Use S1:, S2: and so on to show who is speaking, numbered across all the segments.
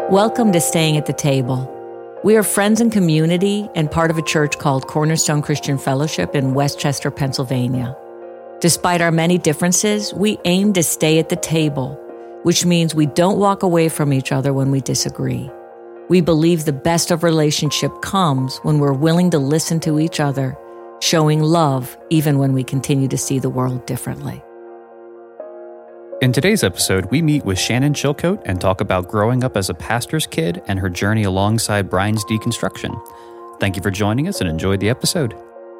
S1: Welcome to Staying at the Table. We are friends and community and part of a church called Cornerstone Christian Fellowship in Westchester, Pennsylvania. Despite our many differences, we aim to stay at the table, which means we don't walk away from each other when we disagree. We believe the best of relationship comes when we're willing to listen to each other, showing love even when we continue to see the world differently.
S2: In today's episode, we meet with Shannon Chilcote and talk about growing up as a pastor's kid and her journey alongside Brian's deconstruction. Thank you for joining us and enjoy the episode.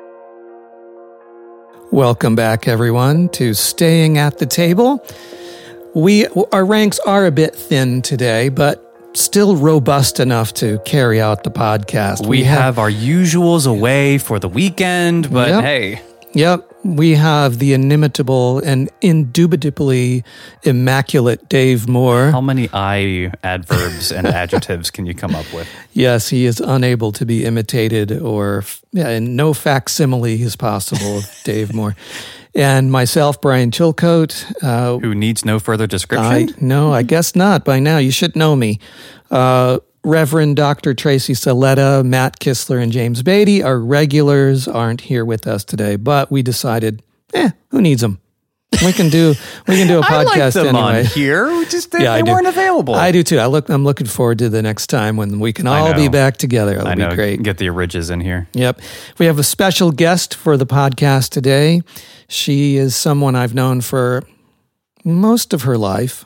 S3: Welcome back, everyone, to Staying at the Table. Our ranks are a bit thin today, but still robust enough to carry out the podcast.
S2: We have our usuals away for the weekend, but hey.
S3: Yep. We have the inimitable and indubitably immaculate Dave Moore.
S2: How many adverbs and adjectives can you come up with?
S3: Yes, he is unable to be imitated and no facsimile is possible of Dave Moore. And myself, Brian Chilcote.
S2: Who needs no further description?
S3: No, I guess not. By now, you should know me. Reverend Dr. Tracy Saletta, Matt Kistler, and James Beatty, our regulars, aren't here with us today, but we decided, who needs them? We can do a podcast
S2: I like them
S3: anyway.
S2: On here, just they weren't available.
S3: I do too. I'm looking forward to the next time when we can all be back together. It'll be great.
S2: Get the Ridges in here.
S3: Yep. We have a special guest for the podcast today. She is someone I've known for most of her life.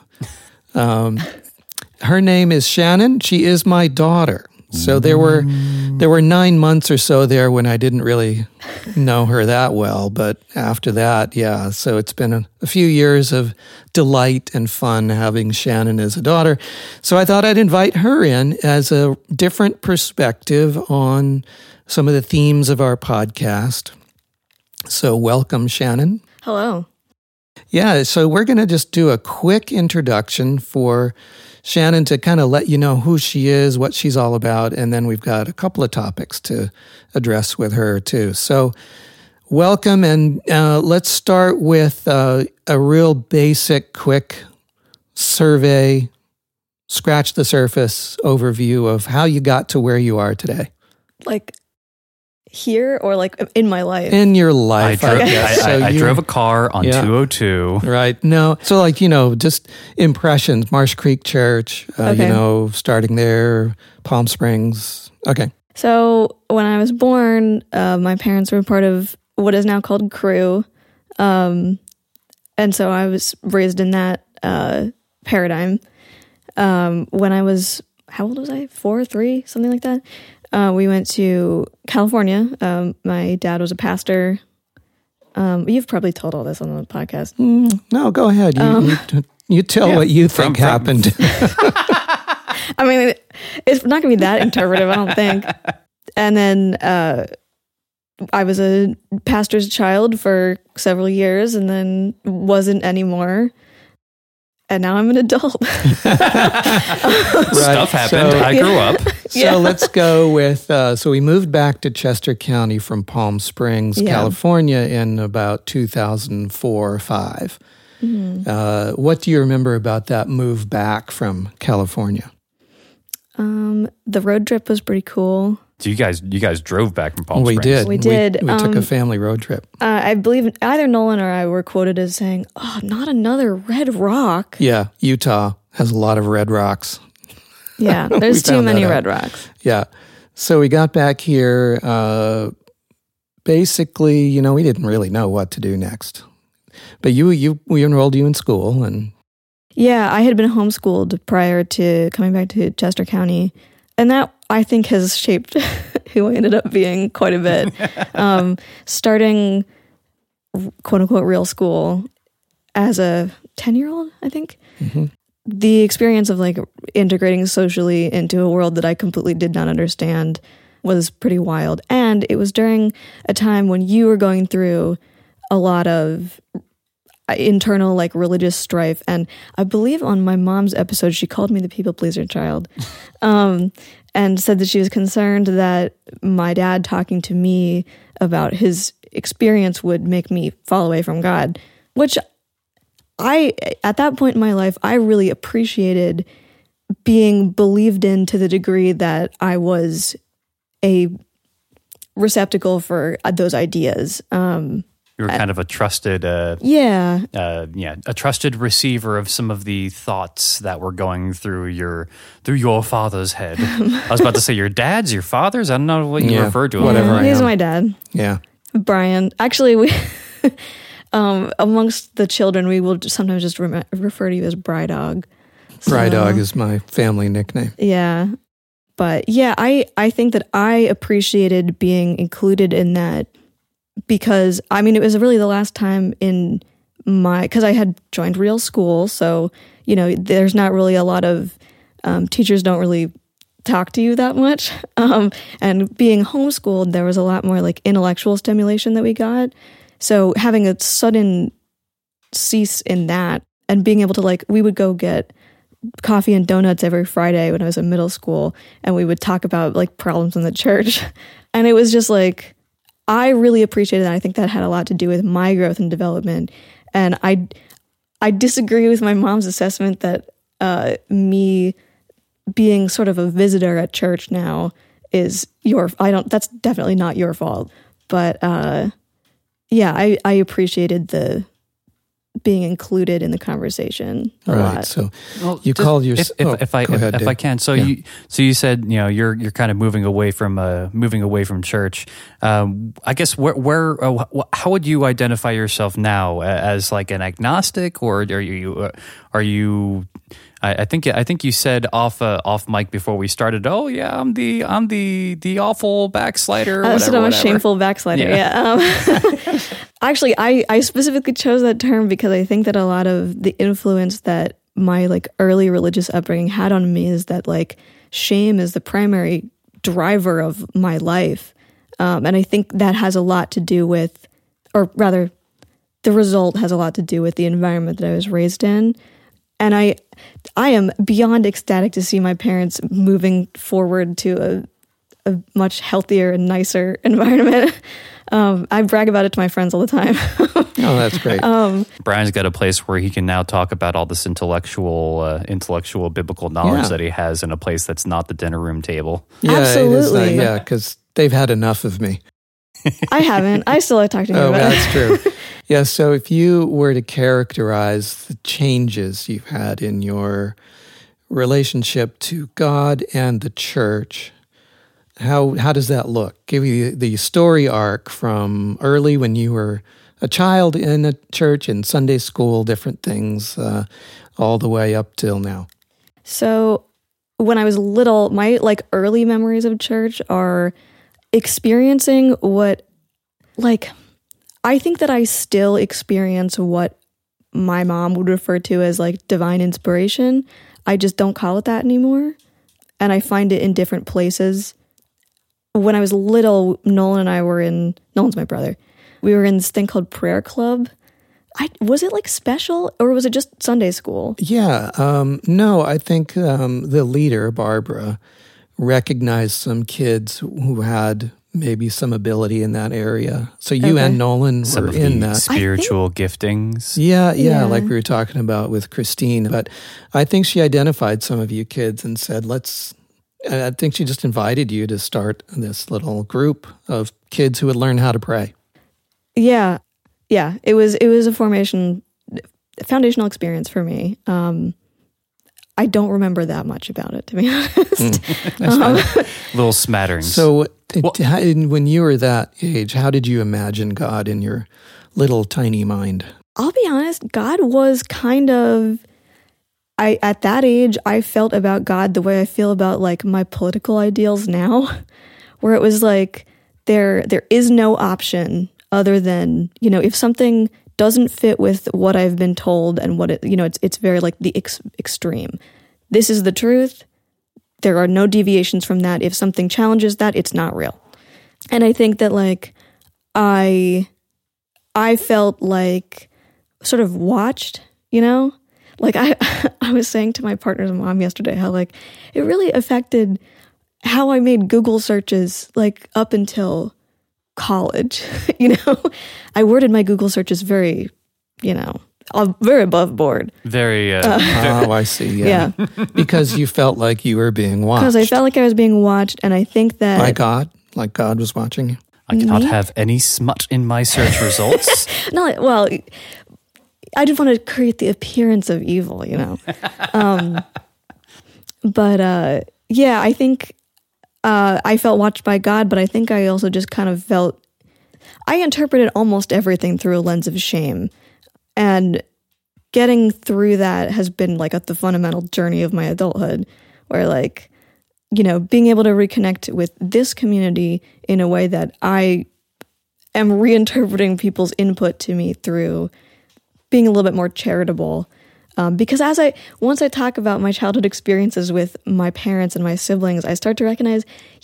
S3: Her name is Shannon. She is my daughter. So there were 9 months or so there when I didn't really know her that well. But after that, so it's been a few years of delight and fun having Shannon as a daughter. So I thought I'd invite her in as a different perspective on some of the themes of our podcast. So welcome, Shannon.
S4: Hello.
S3: Yeah, so we're going to just do a quick introduction for Shannon to kind of let you know who she is, what she's all about, and then we've got a couple of topics to address with her too. So welcome, and let's start with a real basic, quick survey, scratch the surface overview of how you got to where you are today.
S4: Like here or like in my life?
S3: In your life.
S2: I drove a car on 202.
S3: Right. No. So just impressions, Marsh Creek Church, starting there, Palm Springs. Okay.
S4: So when I was born, my parents were part of what is now called Cru. And so I was raised in that paradigm. When I was, how old was I? 4, 3, something like that. We went to California. My dad was a pastor. You've probably told all this on the podcast.
S3: No, go ahead. You tell what you think happened.
S4: I mean, it's not going to be that interpretive, I don't think. And then I was a pastor's child for several years and then wasn't anymore. And now I'm an adult.
S2: Stuff happened. I grew up.
S3: So let's go with, so we moved back to Chester County from Palm Springs, California in about 2004 or 5. Mm-hmm. What do you remember about that move back from California?
S4: The road trip was pretty cool.
S2: So you guys drove back from Palm Springs?
S3: We did. We took a family road trip.
S4: I believe either Nolan or I were quoted as saying, "Oh, not another red rock."
S3: Yeah, Utah has a lot of red rocks.
S4: Yeah, there's too many red rocks.
S3: Yeah. So we got back here. Basically, we didn't really know what to do next. But we enrolled you in school, and
S4: yeah, I had been homeschooled prior to coming back to Chester County, and that I think has shaped who I ended up being quite a bit. Starting quote unquote real school as a 10-year-old, I think. Mm-hmm. The experience of like integrating socially into a world that I completely did not understand was pretty wild. And it was during a time when you were going through a lot of internal like religious strife. And I believe on my mom's episode, she called me the people pleaser child, and said that she was concerned that my dad talking to me about his experience would make me fall away from God, which at that point in my life, I really appreciated being believed in to the degree that I was a receptacle for those ideas.
S2: You were kind of a trusted, a trusted receiver of some of the thoughts that were going through your father's head. I was about to say your dad's, your father's. I don't know what you referred to him.
S3: Whatever.
S4: He's my dad.
S3: Yeah,
S4: Brian. Actually, we amongst the children, we will sometimes just refer to you as Brydog.
S3: Brydog is my family nickname.
S4: Yeah, but yeah, I think that I appreciated being included in that. Because, I mean, it was really the last time because I had joined real school. So, there's not really a lot of, teachers don't really talk to you that much. And being homeschooled, there was a lot more like intellectual stimulation that we got. So having a sudden cease in that and being able to we would go get coffee and donuts every Friday when I was in middle school. And we would talk about problems in the church. And it was just I really appreciated that. I think that had a lot to do with my growth and development. And I disagree with my mom's assessment that me being sort of a visitor at church now is that's definitely not your fault. But yeah, I appreciated the being included in the conversation a lot.
S3: So you called your
S2: if I can. So you said you're kind of moving away from church. I guess where how would you identify yourself now, as an agnostic, or are you? I think you said off mic before we started. Oh yeah, I'm the awful backslider.
S4: I said I'm a shameful backslider. Yeah. Actually, I specifically chose that term because I think that a lot of the influence that my early religious upbringing had on me is that shame is the primary driver of my life, and I think that has a lot to do with, or rather, the result has a lot to do with the environment that I was raised in. And I am beyond ecstatic to see my parents moving forward to a much healthier and nicer environment. I brag about it to my friends all the time.
S3: Oh, that's great.
S2: Brian's got a place where he can now talk about all this intellectual biblical knowledge that he has in a place that's not the dinner room table.
S3: Yeah,
S4: absolutely.
S3: Because they've had enough of me.
S4: I haven't. I still like talking to you about it.
S3: That's true. Yeah, so if you were to characterize the changes you've had in your relationship to God and the church, how does that look? Give you the story arc from early when you were a child in a church, in Sunday school, different things, all the way up till now.
S4: So when I was little, my early memories of church are experiencing what I think that I still experience what my mom would refer to as divine inspiration. I just don't call it that anymore. And I find it in different places. When I was little, Nolan and I were Nolan's my brother. We were in this thing called prayer club. Was it special or was it just Sunday school?
S3: Yeah. No, I think the leader, Barbara, recognized some kids who had maybe some ability in that area. So you and Nolan were in that.
S2: Spiritual giftings.
S3: Yeah, like we were talking about with Christine. But I think she identified some of you kids and said, I think she just invited you to start this little group of kids who would learn how to pray.
S4: Yeah. It was a foundational experience for me. I don't remember that much about it, to be honest.
S2: Little smatterings.
S3: So when you were that age, how did you imagine God in your little tiny mind?
S4: I'll be honest, God was kind of... at that age, I felt about God the way I feel about my political ideals now, where it was there is no option other than, if something doesn't fit with what I've been told and what it's very the extreme. This is the truth. There are no deviations from that. If something challenges that, it's not real. And I think that I felt sort of watched, I was saying to my partner's mom yesterday how it really affected how I made Google searches up until college. I worded my Google searches very, very above board.
S2: Very.
S3: Oh, I see. Yeah. Because you felt like you were being watched.
S4: Because I felt like I was being watched, and I think that
S3: by God, like God was watching you.
S2: I cannot have any smut in my search results.
S4: No, well, I just want to create the appearance of evil, But yeah, I think I felt watched by God, but I think I also just kind of felt I interpreted almost everything through a lens of shame, and getting through that has been like the fundamental journey of my adulthood, where like, being able to reconnect with this community in a way that I am reinterpreting people's input to me through being a little bit more charitable. Because once I talk about my childhood experiences with my parents and my siblings, I start to recognize,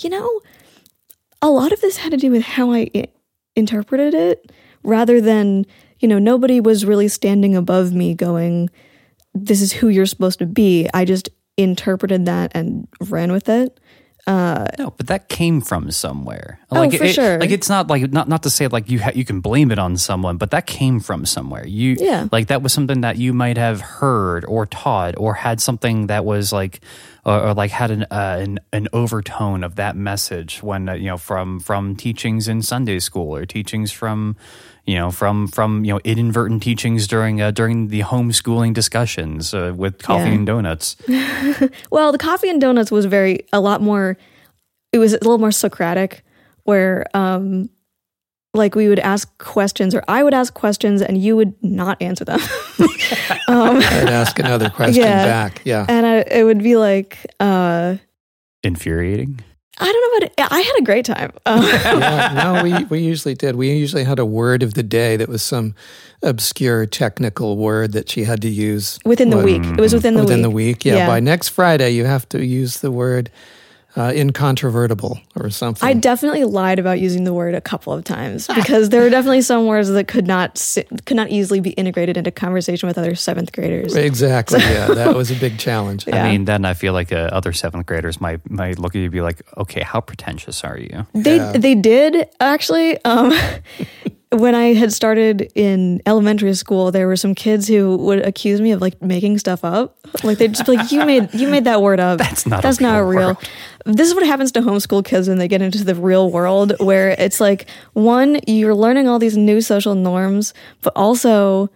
S4: a lot of this had to do with how I interpreted it, rather than, nobody was really standing above me going, this is who you're supposed to be. I just interpreted that and ran with it.
S2: No, but that came from somewhere.
S4: For sure.
S2: Like it's not like not to say like you can blame it on someone, but that came from somewhere. Like that was something that you might have heard or taught, or had something that was like, or like had an overtone of that message when from teachings in Sunday school, or teachings from inadvertent teachings during the homeschooling discussions with coffee and donuts.
S4: Well, the coffee and donuts was it was a little more Socratic, where like we would ask questions, or I would ask questions and you would not answer them.
S3: I'd ask another question back. Yeah.
S4: And it would be like
S2: infuriating.
S4: I don't know about it. I had a great time.
S3: We usually did. We usually had a word of the day that was some obscure technical word that she had to use.
S4: Within the week. It was within the week.
S3: Within the week, yeah. By next Friday, you have to use the word incontrovertible or something.
S4: I definitely lied about using the word a couple of times, because there were definitely some words that could not easily be integrated into conversation with other seventh graders.
S3: Exactly. Yeah, that was a big challenge.
S2: I mean, then I feel like other seventh graders might look at you and be like, "Okay, how pretentious are you?"
S4: They did actually. When I had started in elementary school, there were some kids who would accuse me of like making stuff up. Like they'd just be like, "You made that word up. That's not real." This is what happens to homeschool kids when they get into the real world, where it's like, one, you're learning all these new social norms, but also,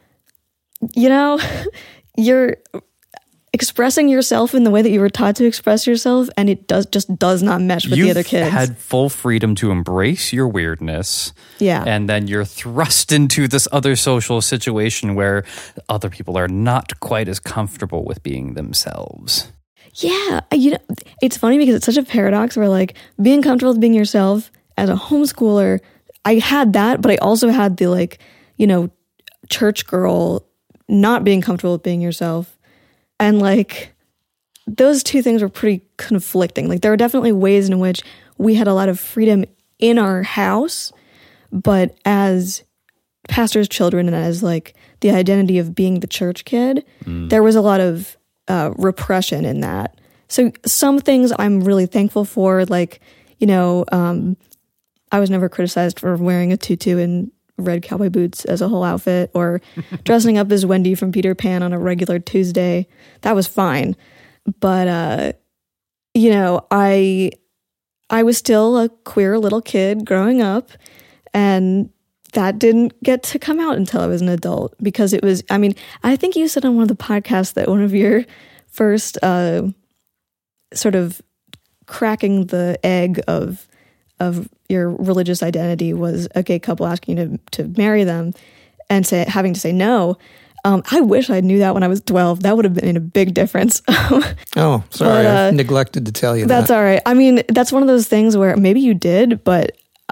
S4: you're expressing yourself in the way that you were taught to express yourself, and it does not mesh with the other kids.
S2: You've had full freedom to embrace your weirdness.
S4: Yeah.
S2: And then you're thrust into this other social situation where other people are not quite as comfortable with being themselves.
S4: Yeah. It's funny because it's such a paradox where like being comfortable with being yourself as a homeschooler, I had that, but I also had the like, church girl not being comfortable with being yourself. And like those two things were pretty conflicting. Like there were definitely ways in which we had a lot of freedom in our house, but as pastors' children and as like the identity of being the church kid, there was a lot of repression in that. So some things I'm really thankful for, like, I was never criticized for wearing a tutu and red cowboy boots as a whole outfit, or dressing up as Wendy from Peter Pan on a regular Tuesday. That was fine. But, I was still a queer little kid growing up, and that didn't get to come out until I was an adult, because it was, I think you said on one of the podcasts that one of your first sort of cracking the egg of your religious identity was a gay couple asking you to marry them and having to say no. I wish I knew that when I was 12. That would have been a big difference.
S3: Oh, sorry. I neglected to tell you that.
S4: That's all right. That's one of those things where maybe you did, but,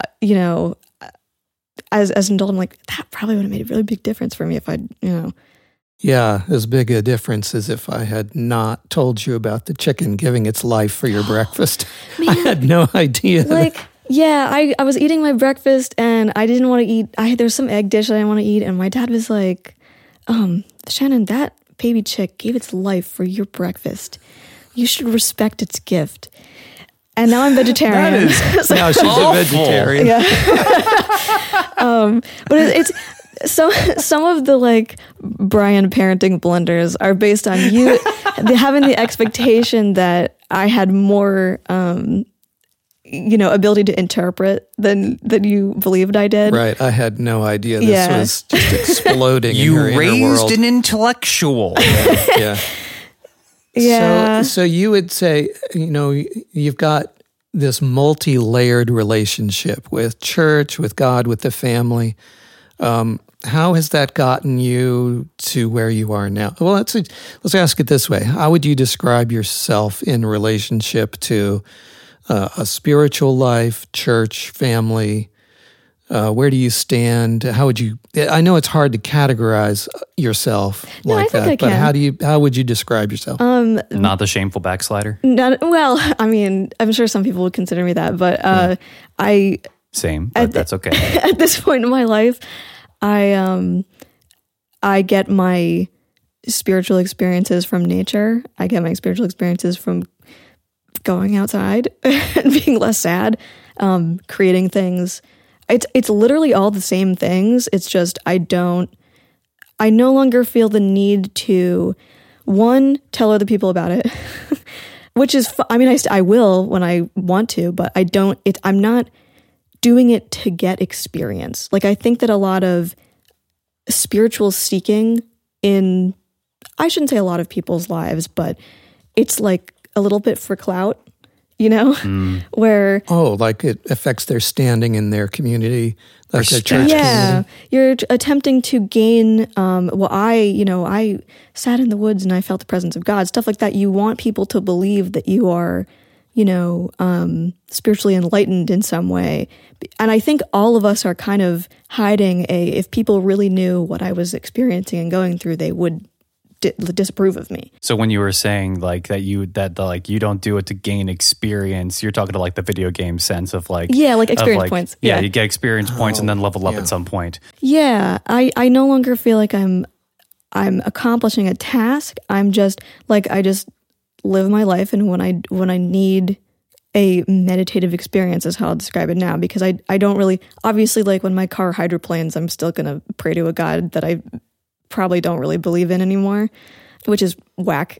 S4: as an adult, I'm like, that probably would have made a really big difference for me if I.
S3: Yeah, as big a difference as if I had not told you about the chicken giving its life for your breakfast. Man, I had no idea.
S4: I was eating my breakfast and I didn't want to eat. There's some egg dish that I didn't want to eat, and my dad was like, Shannon, that baby chick gave its life for your breakfast. You should respect its gift. And now I'm vegetarian.
S3: Now she's awful. A vegetarian.
S4: Yeah. But some of the like Brian parenting blunders are based on you having the expectation that I had more, ability to interpret than you believed I did.
S3: Right. I had no idea this was just exploding in her inner
S2: You
S3: world.
S2: raised an intellectual.
S3: Yeah.
S4: Yeah.
S3: So you would say, you've got this multi-layered relationship with church, with God, with the family. How has that gotten you to where you are now? Well, let's ask it this way. How would you describe yourself in relationship to a spiritual life, church, family? Where do you stand? How would you? I know it's hard to categorize yourself like that, but how would you describe yourself?
S2: Not the shameful backslider.
S4: Well, I mean, I'm sure some people would consider me that, but
S2: Same, but that's okay.
S4: At this point in my life, I get my spiritual experiences from nature. I get my spiritual experiences from going outside and being less sad, creating things. It's literally all the same things. It's just I no longer feel the need to, one, tell other people about it, which is, I will when I want to, but I'm not doing it to get experience. Like, I think that a lot of spiritual seeking I shouldn't say a lot of people's lives, but it's like a little bit for clout, where...
S3: Oh, like it affects their standing in their community, like their church community.
S4: You're attempting to gain, I sat in the woods and I felt the presence of God, stuff like that. You want people to believe that you are, spiritually enlightened in some way. And I think all of us are kind of hiding if people really knew what I was experiencing and going through, they would disapprove of me.
S2: So when you were saying like that you don't do it to gain experience, you're talking to like the video game sense of like
S4: experience points.
S2: Yeah, you get experience points and then level up at some point.
S4: Yeah, I no longer feel like I'm accomplishing a task. I'm just like I just live my life, and when I need a meditative experience is how I'll describe it now, because I don't really, obviously, like when my car hydroplanes, I'm still gonna pray to a God that I probably don't really believe in anymore, which is whack.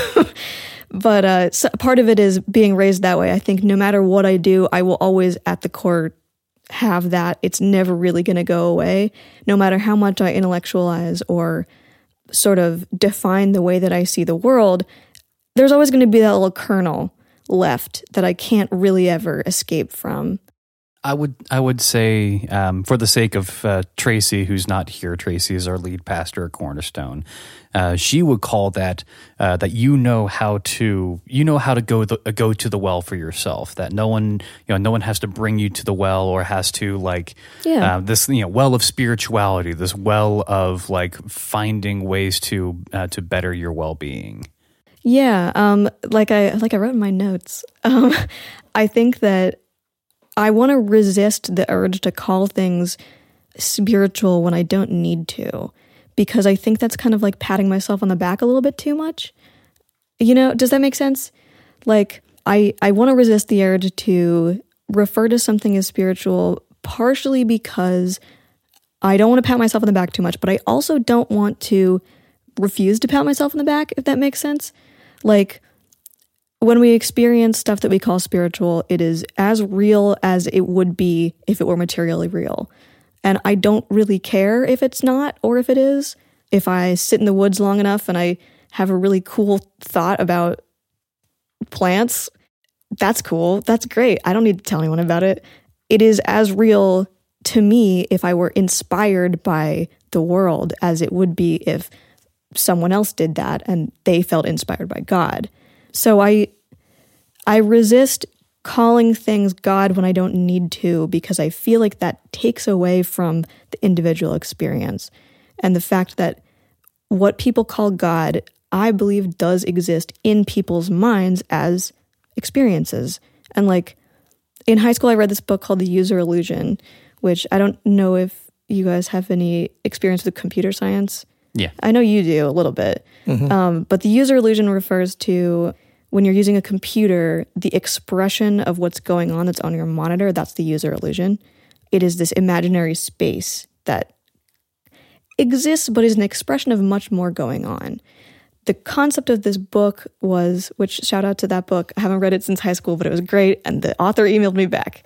S4: But so part of it is being raised that way. I think no matter what I do, I will always at the core have that. It's never really going to go away. No matter how much I intellectualize or sort of define the way that I see the world, there's always going to be that little kernel left that I can't really ever escape from.
S2: I would say, for the sake of Tracy, who's not here, Tracy is our lead pastor at Cornerstone. She would call that that you know how to go to the well for yourself. That no one has to bring you to the well or has to this well of spirituality, this well of like finding ways to better your well-being.
S4: Yeah, like I wrote in my notes. I think that I want to resist the urge to call things spiritual when I don't need to, because I think that's kind of like patting myself on the back a little bit too much. Does that make sense? Like, I want to resist the urge to refer to something as spiritual, partially because I don't want to pat myself on the back too much, but I also don't want to refuse to pat myself on the back, if that makes sense. Like, when we experience stuff that we call spiritual, it is as real as it would be if it were materially real. And I don't really care if it's not or if it is. If I sit in the woods long enough and I have a really cool thought about plants, that's cool. That's great. I don't need to tell anyone about it. It is as real to me if I were inspired by the world as it would be if someone else did that and they felt inspired by God. So I resist calling things God when I don't need to, because I feel like that takes away from the individual experience. And the fact that what people call God, I believe, does exist in people's minds as experiences. And like in high school, I read this book called The User Illusion, which I don't know if you guys have any experience with computer science.
S2: Yeah.
S4: I know you do a little bit. Mm-hmm. But the user illusion refers to when you're using a computer, the expression of what's going on that's on your monitor, that's the user illusion. It is this imaginary space that exists but is an expression of much more going on. The concept of this book was, which shout out to that book, I haven't read it since high school, but it was great, and the author emailed me back.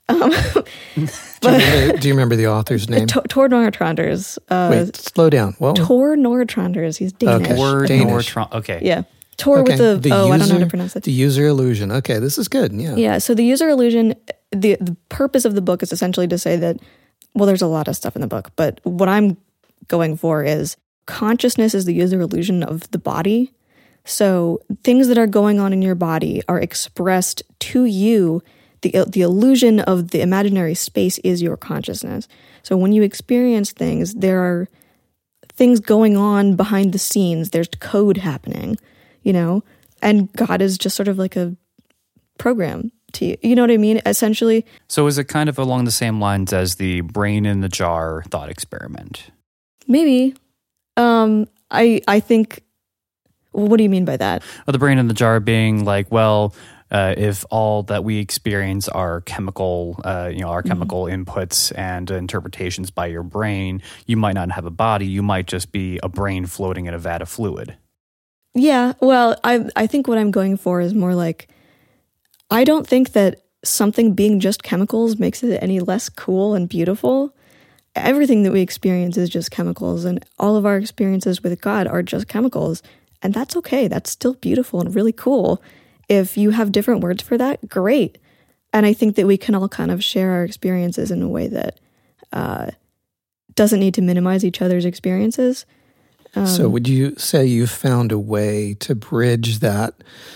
S3: Do you remember the author's name?
S4: Tor Nørretranders.
S3: Wait, slow down. Whoa.
S4: Tor Nørretranders. He's Danish.
S3: Okay.
S2: Tor
S3: Danish.
S2: Okay.
S4: Yeah. Tor with the I don't know how to pronounce it.
S3: The user illusion. Okay, this is good. Yeah.
S4: Yeah. So the user illusion, the purpose of the book is essentially to say that, well, there's a lot of stuff in the book, but what I'm going for is consciousness is the user illusion of the body. So things that are going on in your body are expressed to you. The illusion of the imaginary space is your consciousness. So when you experience things, there are things going on behind the scenes. There's code happening, and God is just sort of like a program to you. You know what I mean? Essentially.
S2: So is it kind of along the same lines as the brain in the jar thought experiment?
S4: Maybe. I think, what do you mean by that?
S2: Well, the brain in the jar being like, well, if all that we experience are chemical, our chemical inputs and interpretations by your brain, you might not have a body. You might just be a brain floating in a vat of fluid.
S4: Yeah. Well, I think what I'm going for is more like, I don't think that something being just chemicals makes it any less cool and beautiful. Everything that we experience is just chemicals, and all of our experiences with God are just chemicals. And that's okay. That's still beautiful and really cool. If you have different words for that, great. And I think that we can all kind of share our experiences in a way that doesn't need to minimize each other's experiences.
S3: So would you say you found a way to bridge that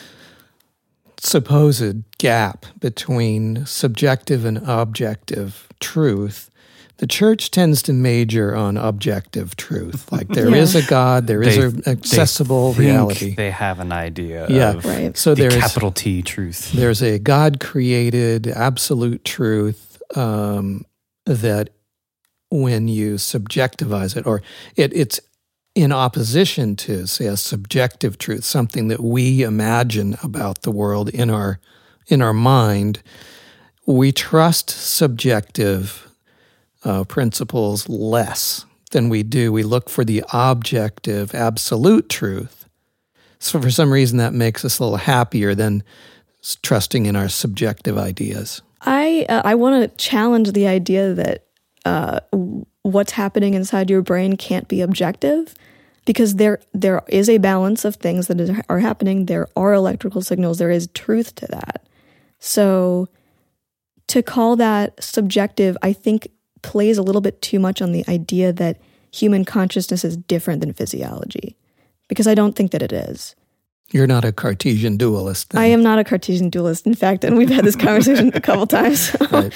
S3: supposed gap between subjective and objective truth? The church tends to major on objective truth. Like there is a God, there is an accessible reality.
S2: They have an idea of
S4: right.
S3: So
S2: the capital T truth.
S3: There's a God-created absolute truth that when you subjectivize it, or it's in opposition to, say, a subjective truth, something that we imagine about the world in our mind, we trust subjective principles less than we do. We look for the objective, absolute truth. So for some reason, that makes us a little happier than trusting in our subjective ideas.
S4: I want to challenge the idea that what's happening inside your brain can't be objective, because there is a balance of things that are happening. There are electrical signals. There is truth to that. So to call that subjective, I think, plays a little bit too much on the idea that human consciousness is different than physiology, because I don't think that it is.
S3: You're not a Cartesian dualist, then.
S4: I am not a Cartesian dualist, in fact, and we've had this conversation a couple times.
S3: Right.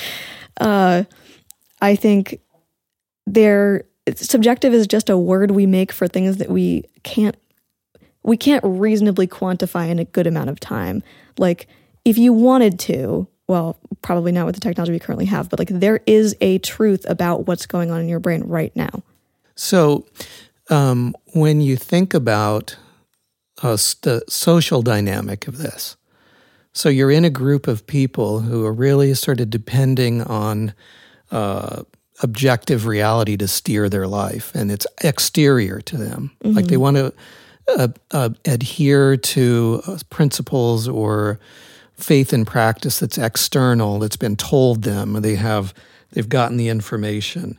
S4: I think subjective is just a word we make for things that we can't reasonably quantify in a good amount of time. Like, if you wanted to, well, probably not with the technology we currently have, but like there is a truth about what's going on in your brain right now.
S3: So when you think about the social dynamic of this, so you're in a group of people who are really sort of depending on objective reality to steer their life, and it's exterior to them. Mm-hmm. Like they want to adhere to principles or faith and practice that's external, that's been told them. They've gotten the information.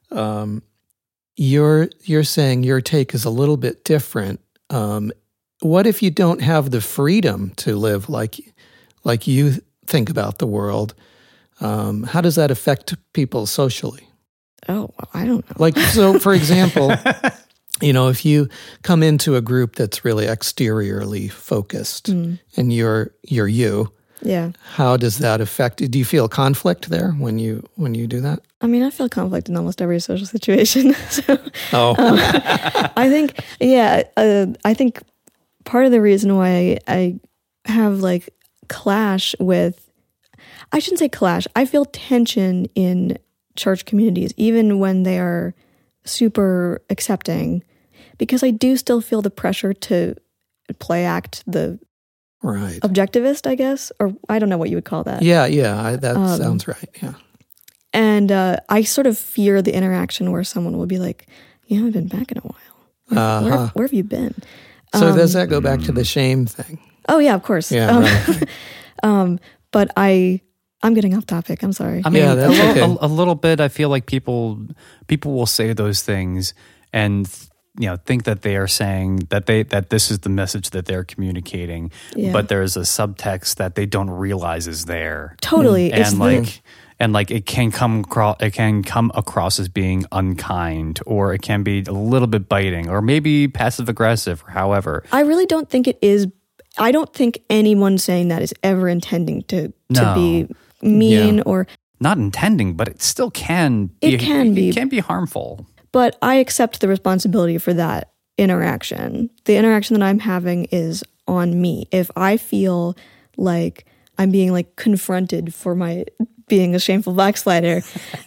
S3: You're saying your take is a little bit different. What if you don't have the freedom to live like you think about the world? How does that affect people socially?
S4: Oh, I don't know.
S3: Like, so for example, if you come into a group that's really exteriorly focused and you're you,
S4: yeah. How
S3: does that affect? Do you feel conflict there when you do that?
S4: I mean, I feel conflict in almost every social situation. I think, I think part of the reason why I have like clash with, I shouldn't say clash, I feel tension in church communities, even when they are super accepting, because I do still feel the pressure to play act the
S3: right
S4: objectivist, I guess, or I don't know what you would call that.
S3: That sounds right. Yeah.
S4: And I sort of fear the interaction where someone will be like, You haven't been back in a while. Where have you been?
S3: So does that go back to the shame thing?
S4: Oh, yeah, of course.
S3: Yeah, right.
S4: But I'm getting off topic. I'm sorry.
S2: I mean,
S3: Yeah, that's okay.
S2: a little bit. I feel like people will say those things and think that they are saying that this is the message that they're communicating, but there's a subtext that they don't realize is there.
S4: Totally.
S2: And it can come across as being unkind, or it can be a little bit biting, or maybe passive aggressive, or however.
S4: I really don't think it is. I don't think anyone saying that is ever intending to be mean or
S2: not intending, but it still can be.
S4: It can be.
S2: It can be harmful.
S4: But I accept the responsibility for that interaction. The interaction that I'm having is on me. If I feel like I'm being like confronted for my being a shameful backslider,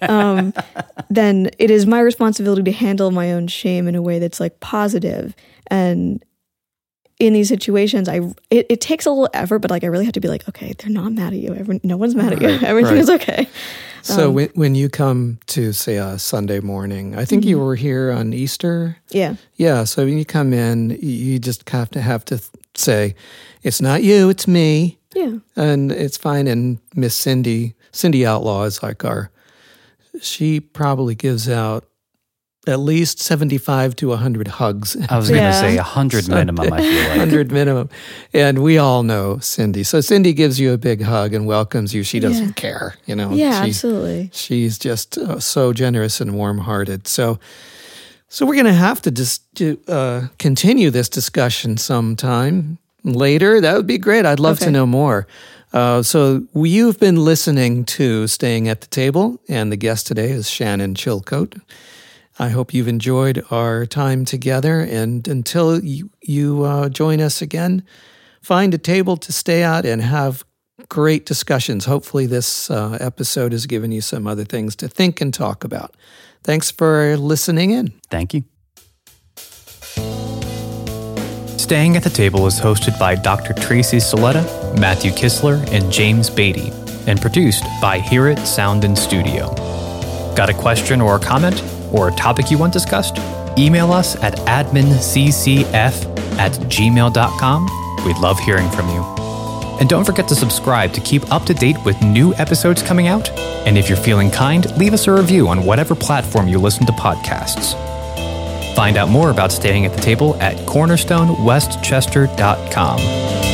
S4: then it is my responsibility to handle my own shame in a way that's like positive. And in these situations, it takes a little effort, but like I really have to be like, okay, they're not mad at you. No one's mad at you. Everything is okay.
S3: So when you come to, say, a Sunday morning, I think you were here on Easter.
S4: Yeah.
S3: Yeah. So when you come in, you just have to say, it's not you, it's me.
S4: Yeah.
S3: And it's fine. And Miss Cindy Outlaw is like she probably gives out at least 75 to 100 hugs.
S2: I was going to say 100 minimum, I feel like.
S3: 100 minimum. And we all know Cindy. So Cindy gives you a big hug and welcomes you. She doesn't care,
S4: Yeah, absolutely.
S3: She's just so generous and warm-hearted. So we're going to have to just continue this discussion sometime later. That would be great. I'd love to know more. So you've been listening to Staying at the Table, and the guest today is Shannon Chilcote. I hope you've enjoyed our time together, and until you join us again, find a table to stay at and have great discussions. Hopefully this episode has given you some other things to think and talk about. Thanks for listening in.
S2: Thank you. Staying at the Table is hosted by Dr. Tracy Soletta, Matthew Kistler, and James Beatty, and produced by Hear It Sound and Studio. Got a question or a comment, or a topic you want discussed? Email us at adminccf@gmail.com. We'd love hearing from you. And don't forget to subscribe to keep up to date with new episodes coming out. And if you're feeling kind, leave us a review on whatever platform you listen to podcasts. Find out more about Staying at the Table at cornerstonewestchester.com.